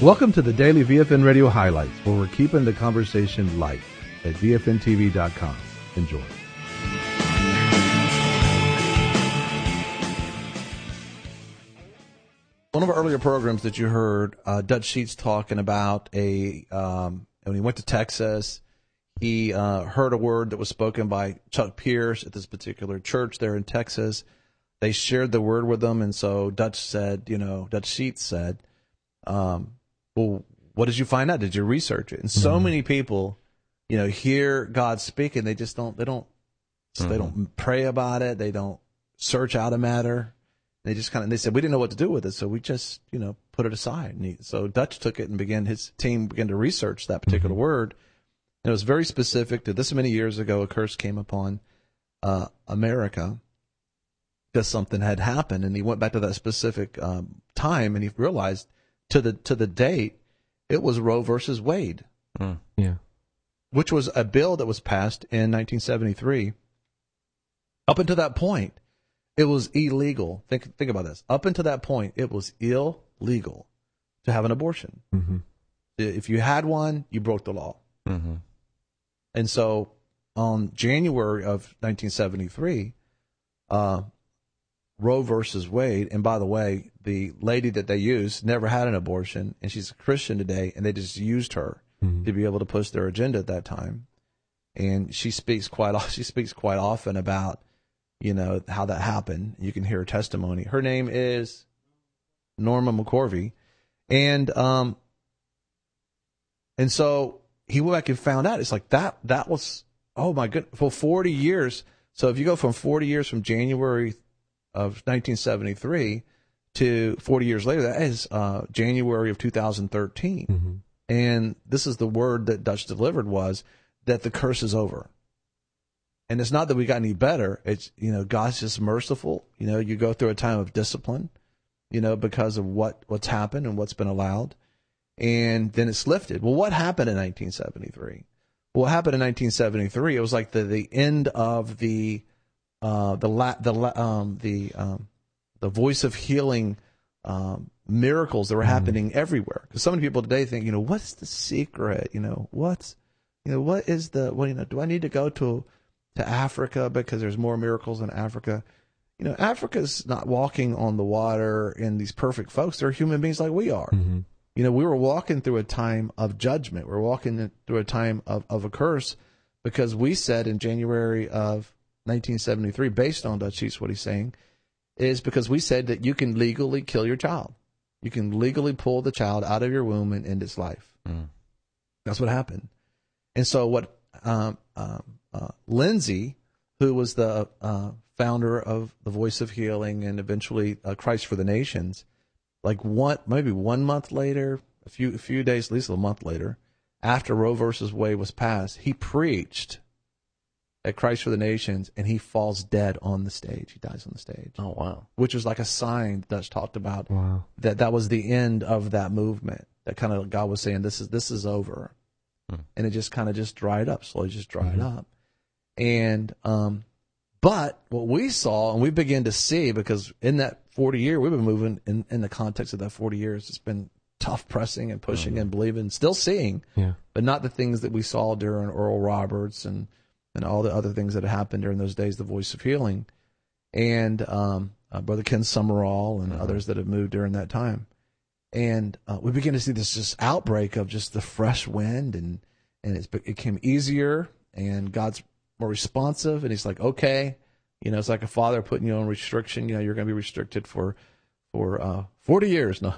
Welcome to the Daily VFN Radio Highlights, where we're keeping the conversation light at VFNTV.com. Enjoy. One of our earlier programs that you heard, Dutch Sheets talking about when he went to Texas, he heard a word that was spoken by Chuck Pierce at this particular church there in Texas. They shared the word with them, and so Dutch Sheets said, well, what did you find out? Did you research it? And so many people, hear God speaking, they don't pray about it, they don't search out a matter. They just they said, we didn't know what to do with it, so we just, put it aside. So Dutch took it and his team began to research that particular word. And it was very specific to this many years ago, a curse came upon America because something had happened. And he went back to that specific time, and he realized to the date, it was Roe versus Wade, which was a bill that was passed in 1973. Up until that point, it was illegal. Think about this. Up until that point, it was illegal to have an abortion. Mm-hmm. If you had one, you broke the law. Mm-hmm. And so on January of 1973, Roe versus Wade, and by the way, the lady that they used never had an abortion, and she's a Christian today, and they just used her to be able to push their agenda at that time. And she speaks quite often about how that happened. You can hear her testimony. Her name is Norma McCorvey. And so he went back and found out. It's like that was, oh my goodness, for 40 years. So if you go from 40 years from January of 1973 to 40 years later, that is January of 2013. Mm-hmm. And this is the word that Dutch delivered, was that the curse is over. And it's not that we got any better. It's, God's just merciful. You go through a time of discipline, because of what's happened and what's been allowed. And then it's lifted. Well, what happened in 1973? What happened in 1973? It was like the end of the voice of healing miracles that were happening everywhere. Because so many people today think, what's the secret? What is do I need to go to Africa because there's more miracles in Africa? Africa's not walking on the water in these perfect folks. They're human beings like we are. Mm-hmm. We were walking through a time of judgment. We're walking through a time of a curse because we said in January of 1973, based on Dutch Sheets, what he's saying, is because we said that you can legally kill your child. You can legally pull the child out of your womb and end its life. Mm. That's what happened. And so what Lindsay, who was the founder of the Voice of Healing and eventually Christ for the Nations, maybe 1 month later, a few days, at least a month later, after Roe versus Wade was passed, he preached at Christ for the Nations, and he falls dead on the stage. He dies on the stage. Oh, wow. Which was like a sign Dutch talked about. Wow. That was the end of that movement. That kind of God was saying, this is over. And it just kind of just dried up, slowly just dried up. And but what we saw and we began to see, because in that 40 year, we've been moving in the context of that 40 years, it's been tough pressing and pushing and believing, still seeing, but not the things that we saw during Oral Roberts and all the other things that had happened during those days, the Voice of Healing, and Brother Ken Summerall and others that have moved during that time. And we began to see this just outbreak of just the fresh wind, and it became easier, and God's more responsive, and he's like, okay, it's like a father putting you on restriction. You're going to be restricted for 40 years, no,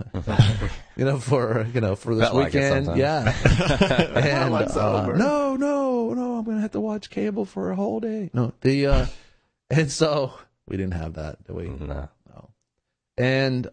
for this weekend, yeah. And no, I'm going to have to watch cable for a whole day. No, and so we didn't have that, did we? No. And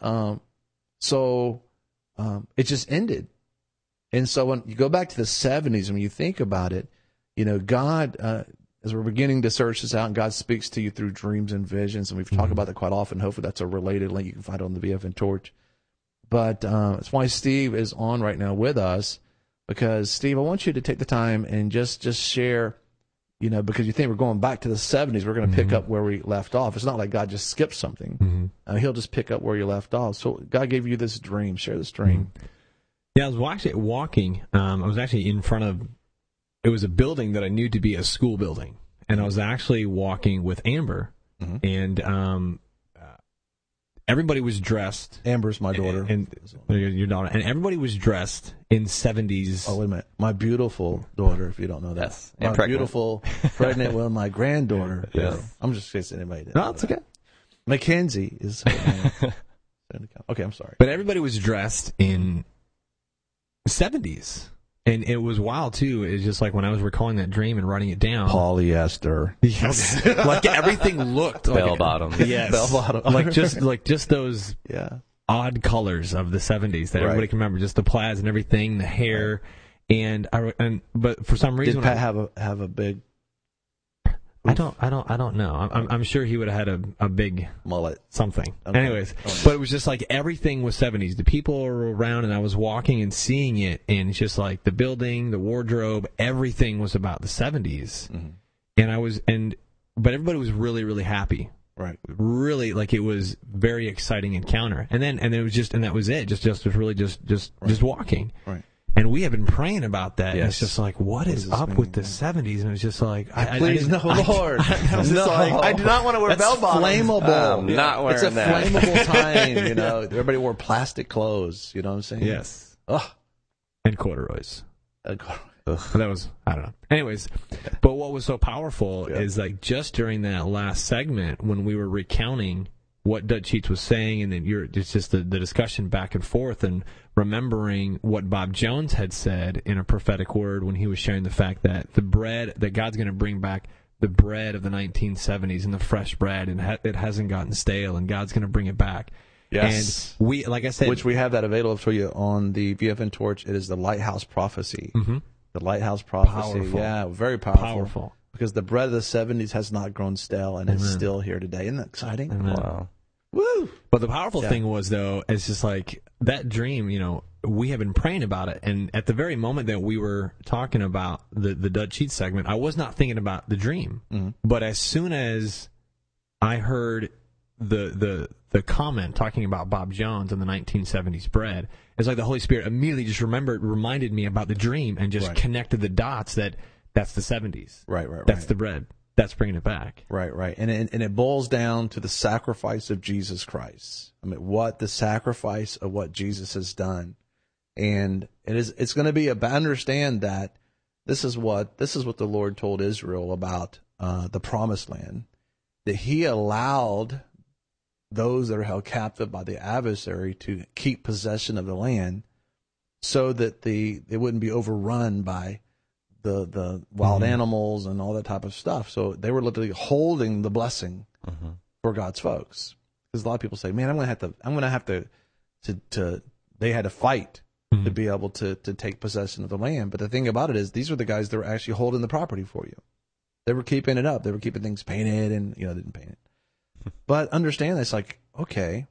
so it just ended. And so when you go back to the 70s, when you think about it, God, as we're beginning to search this out, and God speaks to you through dreams and visions, and we've talked about that quite often. Hopefully that's a related link you can find on the VFN Torch. But that's why Steve is on right now with us, because, Steve, I want you to take the time and just share, because you think we're going back to the 70s, we're going to pick up where we left off. It's not like God just skipped something. He'll just pick up where you left off. So God gave you this dream. Share this dream. Yeah, I was walking. I was actually in front of, it was a building that I knew to be a school building. And I was actually walking with Amber. And everybody was dressed. Amber's my daughter. And your daughter. And everybody was dressed in 70s. Oh, wait a minute. My beautiful daughter, if you don't know that. Yes. My And pregnant. beautiful pregnant with my granddaughter. Yes. I'm just in case anybody didn't No, know it's that. okay. Mackenzie is her name. Okay, I'm sorry. But everybody was dressed in 70s. And it was wild, too. It's just like when I was recalling that dream and writing it down. Polyester. Yes. Like everything looked like Bell bottom. Yes. Bell bottom. like just those Yeah. odd colors of the 70s that everybody can remember, just the plaids and everything, the hair, but for some reason Did Pat have a big I don't know. I'm sure he would have had a big mullet? something. Okay. Anyways, but it was just like everything was 70s. The people were around, and I was walking and seeing it, and it's just like the building, the wardrobe, everything was about the 70s. And but everybody was really, really happy. Right. Really, like it was very exciting encounter. And it was just, and that was it. Just really just walking. Right. And we have been praying about that. Yes. And it's just like, what is does this up mean? with the 70s? And it was just like, Please, no, Lord. No. I do not want to wear bell bottoms. Flammable. I'm not wearing It's a that. flammable time, you know. Everybody wore plastic clothes, you know what I'm saying? Yes. Ugh. And corduroys. But that was, I don't know. Anyways, but what was so powerful is like just during that last segment when we were recounting what Dutch Sheets was saying, and then it's just the discussion back and forth, and remembering what Bob Jones had said in a prophetic word when he was sharing the fact that the bread, that God's going to bring back the bread of the 1970s and the fresh bread, and it hasn't gotten stale, and God's going to bring it back. Yes. And we, like I said, which we have that available for you on the VFN Torch. It is the Lighthouse Prophecy. The Lighthouse Prophecy. Powerful. Yeah, very powerful. Powerful. Because the bread of the 70s has not grown stale, and it's still here today. Isn't that exciting? Amen. Wow. Woo! But the powerful thing was, though, it's just like that dream, you know, we have been praying about it. And at the very moment that we were talking about the Dutch Sheets segment, I was not thinking about the dream. But as soon as I heard the comment talking about Bob Jones and the 1970s bread, it's like the Holy Spirit immediately just reminded me about the dream and just connected the dots that's the 70s. Right. That's the bread. That's bringing it back. Right. And it boils down to the sacrifice of Jesus Christ. I mean, the sacrifice of what Jesus has done. And it's going to be understand that this is what the Lord told Israel about the promised land, that he allowed those that are held captive by the adversary to keep possession of the land so that they wouldn't be overrun by the wild animals and all that type of stuff. So they were literally holding the blessing for God's folks. Because a lot of people say, "Man, I'm going to have to." They had to fight to be able to take possession of the land. But the thing about it is, these were the guys that were actually holding the property for you. They were keeping it up. They were keeping things painted, and they didn't paint it. But understand, it's like, okay,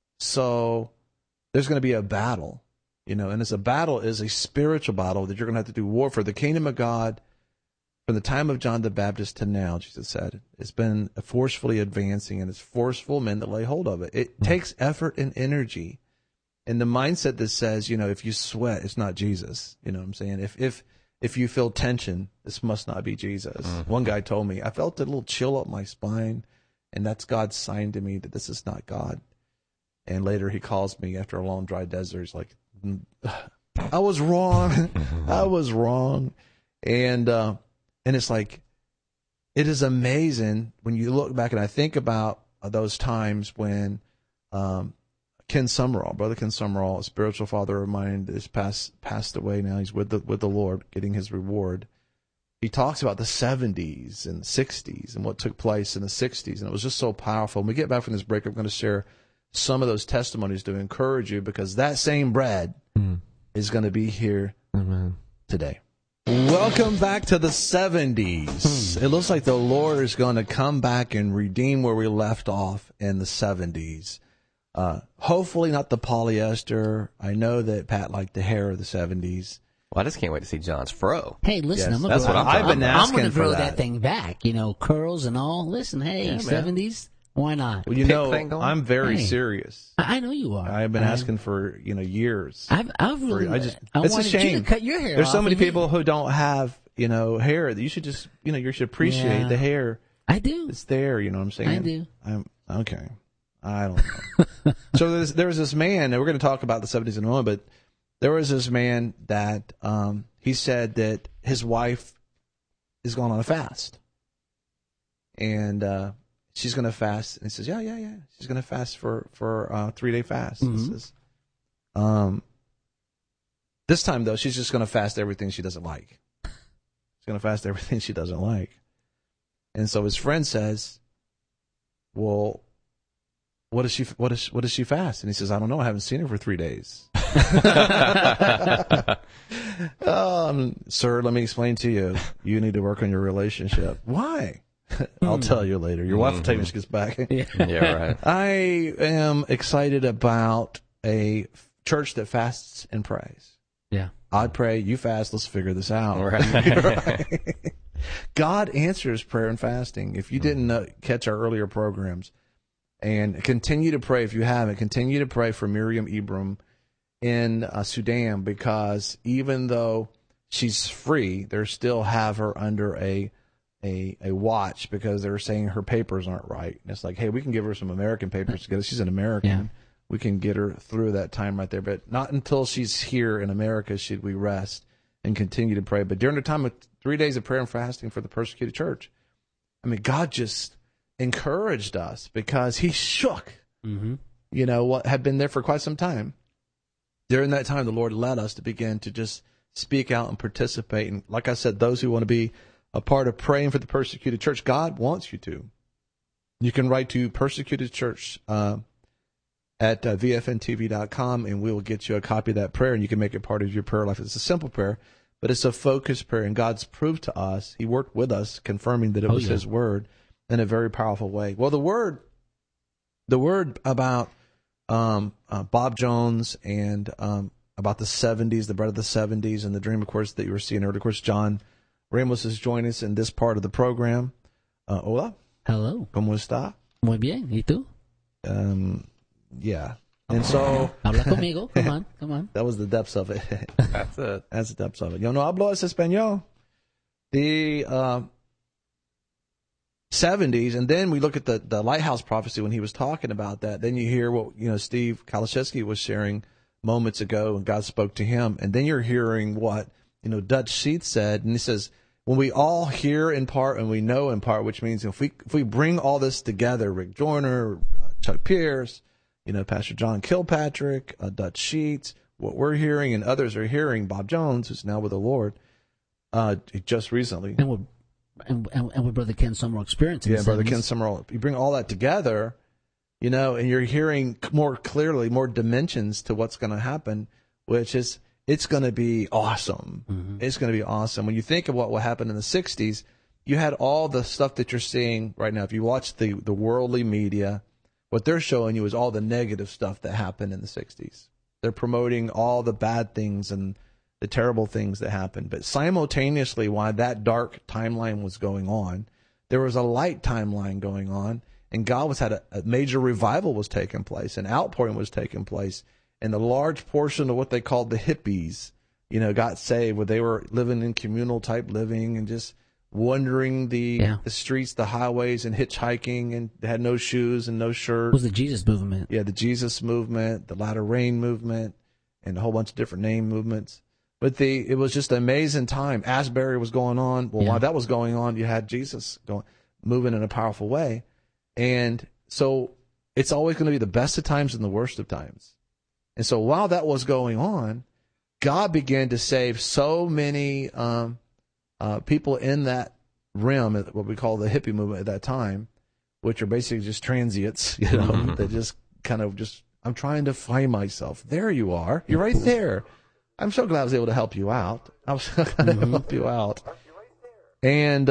so there's going to be a battle. And it's a battle is a spiritual battle that you're going to have to do war for. The kingdom of God, from the time of John the Baptist to now, Jesus said, it's been forcefully advancing, and it's forceful men that lay hold of it. It takes effort and energy. And the mindset that says, if you sweat, it's not Jesus. You know what I'm saying? If you feel tension, this must not be Jesus. One guy told me, I felt a little chill up my spine, and that's God's sign to me that this is not God. And later he calls me after a long dry desert. He's like, I was wrong. I was wrong. And it's like, it is amazing when you look back, and I think about those times when Ken Summerall, Brother Ken Summerall, a spiritual father of mine, is passed away now. He's with the Lord, getting his reward. He talks about the 70s and 60s and what took place in the 60s, and it was just so powerful. When we get back from this break, I'm going to share some of those testimonies to encourage you, because that same bread is going to be here today. Welcome back to the 70s. It looks like the Lord is going to come back and redeem where we left off in the 70s. Hopefully not the polyester. I know that Pat liked the hair of the 70s. Well, I just can't wait to see John's fro. Hey, listen, Yes, I'm gonna that's grow, what I've been asking I'm gonna for grow that. that thing back. Curls and all. Listen, hey, Yeah, man. 70s. Why not? Well, you Pick know, thing going? I'm very Hey. serious. I know you are. I've been asking for, years. I've really. It's a wanted shame. you to cut your hair There's so off many of me. people who don't have, hair. You should just, you should appreciate Yeah. the hair. I do. It's there, you know what I'm saying? I do. I'm okay. I don't know. So there was this man, and we're going to talk about the 70s in a moment, but there was this man that he said that his wife is going on a fast. And she's going to fast. And he says, yeah. She's going to fast for a 3-day fast. He says, this time, though, she's just going to fast everything she doesn't like. She's going to fast everything she doesn't like. And so his friend says, well, what does she fast? And he says, I don't know. I haven't seen her for 3 days. Sir, let me explain to you. You need to work on your relationship. Why? I'll tell you later. Your wife will tell you when she gets back. Yeah, right. I am excited about a church that fasts and prays. Yeah. I pray, you fast, let's figure this out. Right. Right? God answers prayer and fasting. If you didn't catch our earlier programs, and continue to pray, if you haven't, continue to pray for Miriam Ibram in Sudan, because even though she's free, they still have her under a watch because they're saying her papers aren't right. And it's like, hey, we can give her some American papers because she's an American. Yeah. We can get her through that time right there. But not until she's here in America should we rest and continue to pray. But during the time of 3 days of prayer and fasting for the persecuted church, I mean, God just encouraged us because he shook, what had been there for quite some time. During that time, the Lord led us to begin to just speak out and participate. And like I said, those who want to be a part of praying for the persecuted church, God wants you to. You can write to Persecuted Church at vfntv.com, and we will get you a copy of that prayer, and you can make it part of your prayer life. It's a simple prayer, but it's a focused prayer, and God's proved to us, he worked with us, confirming that it was his word in a very powerful way. Well, the word about Bob Jones and about the 70s, the bread of the 70s, and the dream, of course, that you were seeing earlier. Of course, John Ramos is joining us in this part of the program. Hola. Hello. ¿Cómo está? Muy bien. ¿Y tú? Yeah. And so... Habla conmigo. Come on. That was the depths of it. That's it. That's the depths of it. Yo no hablo español. The 70s, and then we look at the Lighthouse Prophecy when he was talking about that. Then you hear what Steve Kaliszewski was sharing moments ago, and God spoke to him. And then you're hearing what Dutch Sheets said, and he says, when we all hear in part and we know in part, which means if we bring all this together, Rick Joyner, Chuck Pierce, Pastor John Kilpatrick, Dutch Sheets, what we're hearing and others are hearing, Bob Jones, who's now with the Lord, just recently. And with Brother Ken Summerall experiencing. Yeah, Brother Ken Summerall. You bring all that together, and you're hearing more clearly, more dimensions to what's going to happen, which is it's going to be awesome. Mm-hmm. It's going to be awesome. When you think of what will happen in the 60s, you had all the stuff that you're seeing right now. If you watch the worldly media, what they're showing you is all the negative stuff that happened in the 60s. They're promoting all the bad things and the terrible things that happened. But simultaneously, while that dark timeline was going on, there was a light timeline going on, and God had a major revival was taking place, an outpouring was taking place, and a large portion of what they called the hippies, got saved, where they were living in communal type living and just wandering the streets, the highways, and hitchhiking, and they had no shoes and no shirt. It was the Jesus movement. Yeah, the Jesus movement, the Latter Rain movement, and a whole bunch of different name movements. But it was just an amazing time. Asbury was going on. Well, while that was going on, you had Jesus moving in a powerful way. And so it's always going to be the best of times and the worst of times. And so while that was going on, God began to save so many people in that realm, what we call the hippie movement at that time, which are basically just transients, that just kind of I'm trying to find myself. There you are. You're right there. I'm so glad I was able to help you out. I was so glad to help you out. And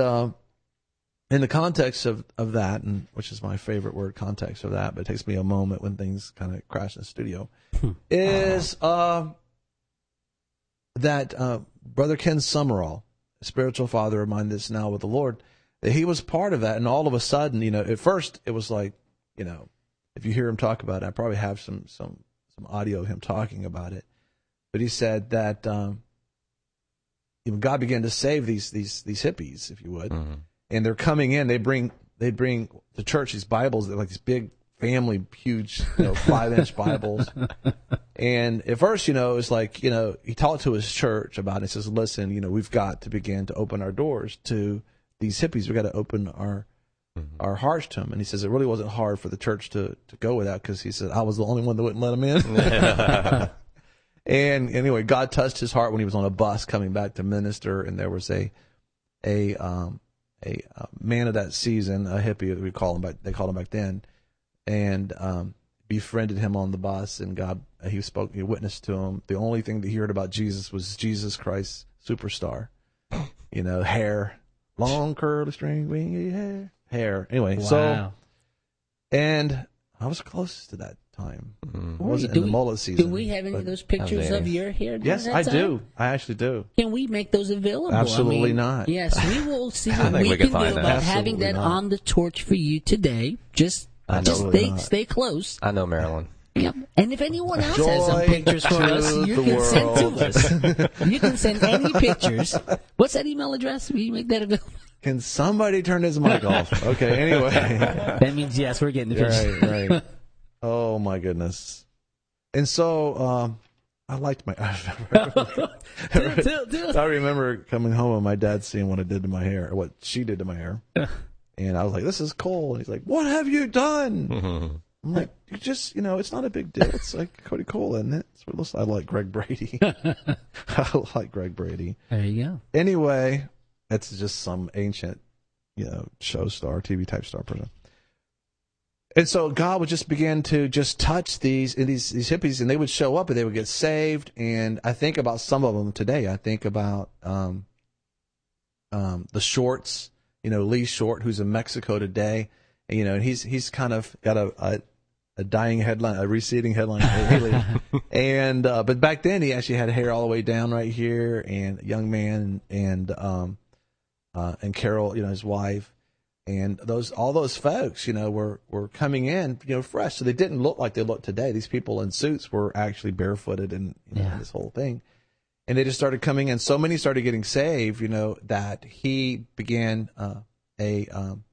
in the context of that, and which is my favorite word, context of that, but it takes me a moment when things kind of crash in the studio, is that Brother Ken Summerall, a spiritual father of mine that's now with the Lord, that he was part of that. And all of a sudden, at first it was like, if you hear him talk about it, I probably have some audio of him talking about it. But he said that God began to save these hippies, if you would, and they're coming in. They bring to church these Bibles, they're like these big family, huge, 5-inch Bibles. And at first, it's like, he talked to his church about it. He says, listen, we've got to begin to open our doors to these hippies. We've got to open our hearts to them. And he says it really wasn't hard for the church to go with that, because he said, I was the only one that wouldn't let them in. And anyway, God touched his heart when he was on a bus coming back to minister, and there was a man of that season, a hippie, they called him back then, and befriended him on the bus, and he witnessed to him. The only thing that he heard about Jesus was Jesus Christ Superstar. Hair, long curly string wingy hair. Anyway, Wow. and I was close to that time. Mm-hmm. Wasn't in the mullet season. Do we have any of those pictures of your hair? Yes, I do. I actually do. Can we make those available? Absolutely not. Yes, we will see I what think we we can can do find that. about having Absolutely that not. on the torch for you today. Just Absolutely not. stay close. I know Marilyn. Yep. And if anyone else Joy has some pictures for to us, you the can send world. to us. You can send any pictures. What's that email address? Will you make that available? Can somebody turn his mic off? Okay, anyway. That means yes, we're getting the pictures. Right. Oh, my goodness. And so I liked my... Do. I remember coming home and my dad seeing what I did to my hair, or what she did to my hair. And I was like, this is cool. And he's like, what have you done? I'm like, you just, it's not a big deal. It's like Cody Cole, isn't it? It looks I like Greg Brady. I like Greg Brady. There you go. Anyway, that's just some ancient, show star, TV type star person. And so God would just begin to just touch these hippies, and they would show up and they would get saved. And I think about some of them today. I think about the Shorts, Lee Short, who's in Mexico today. And he's kind of got a dying headline, a receding headline lately. And but back then he actually had hair all the way down right here, and a young man, and Carol, his wife. And all those folks, were coming in, fresh. So they didn't look like they look today. These people in suits were actually barefooted and this whole thing. And they just started coming in. So many started getting saved, that he began a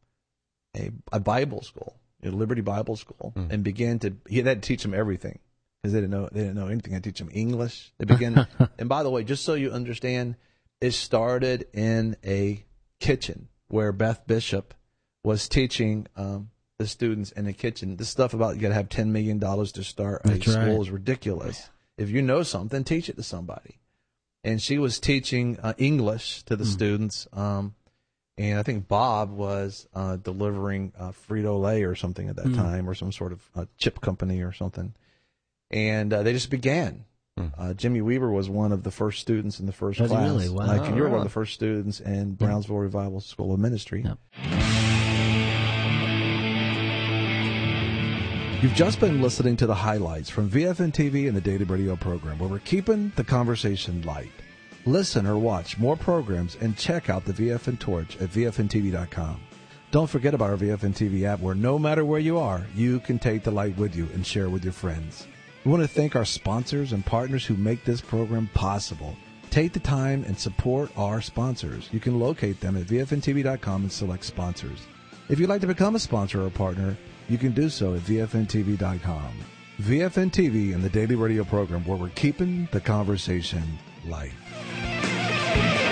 Bible school, Liberty Bible School, and he had to teach them everything, because they didn't know anything. I had to teach them English. They began, and by the way, just so you understand, it started in a kitchen where Beth Bishop was teaching the students in the kitchen. This stuff about you got to have $10 million to start a school is ridiculous. If you know something, teach it to somebody. And she was teaching English to the students. And I think Bob was delivering Frito-Lay or something at that time, or some sort of chip company or something. And they just began. Jimmy Weaver was one of the first students in the first Was he class. really? Wow. Like, and you were one of the first students in Brownsville Revival School of Ministry. Yep. You've just been listening to the highlights from VFN TV and the Daily Radio program, where we're keeping the conversation light. Listen or watch more programs and check out the VFN Torch at VFNTV.com. Don't forget about our VFN TV app, where no matter where you are, you can take the light with you and share with your friends. We want to thank our sponsors and partners who make this program possible. Take the time and support our sponsors. You can locate them at VFNTV.com and select sponsors. If you'd like to become a sponsor or a partner, you can do so at VFNTV.com. VFN TV and the Daily Radio program, where we're keeping the conversation light.